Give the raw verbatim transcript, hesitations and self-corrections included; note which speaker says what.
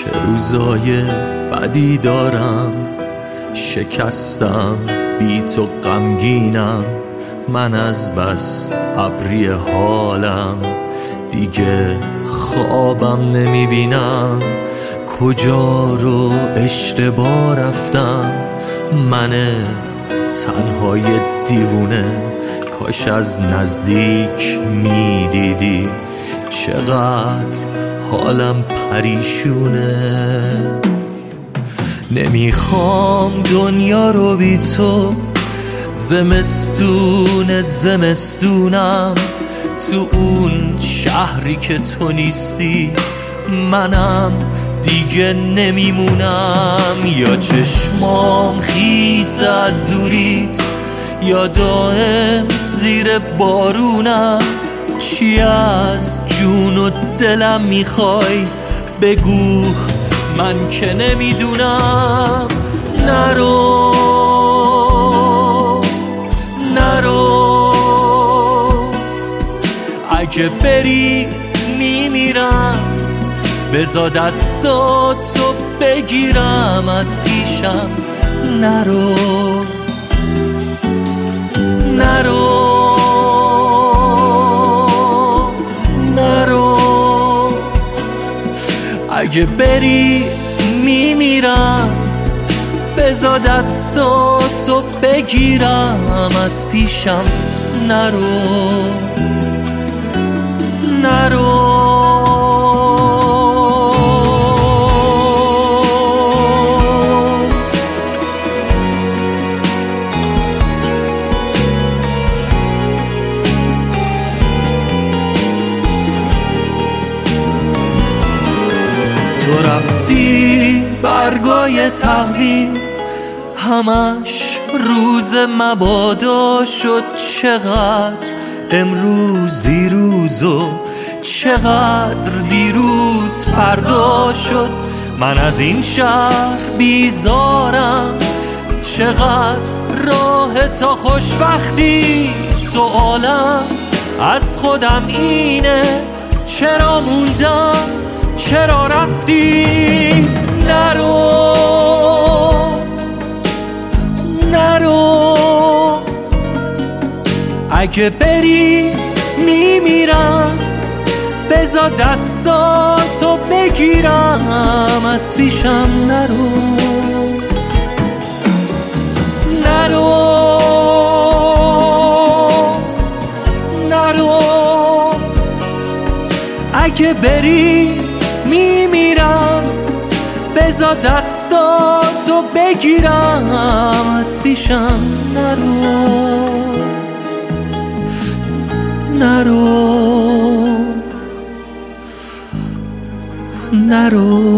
Speaker 1: چه روزای بدی دارم، شکستم بی تو غمگینم. من از بس ابری حالم دیگه خوابم نمیبینم. کجا رو اشتباه رفتم من تنهای دیوونه؟ کاش از نزدیک میدیدی چقدر حالم پریشونه. نمیخوام دنیا رو بی تو، زمستون زمستونم تو اون شهری که تو نیستی. منم دیگه نمیمونم، یا چشمام خیس از دوریت یا دائم زیر بارونم. چی از جون و دلم میخوای بگو، من که نمیدونم. نرو نرو، اگه بری میمیرم. بذار دستاتو بگیرم از پیشم. نرو نرو نرو، اگه بری میمیرم. بذار دستاتو بگیرم از پیشم. نرو نرو تو رفتی برگای تقویم همش روز مبادا شد. چقدر امروز دیروز و چقدر دیروز فردا شد. من از این شهر بیزارم، چقدر راه تا خوشبختی. سوالم از خودم اینه، چرا موندم، چرا رفتی؟ نرو نرو، اگه بری میمیرم. بذار دستاتو بگیرم از پیشم. نرو نرو نرو، اگه بری میمیرم. بذار دستاتو بگیرم از پیشم. نرو نرو نرو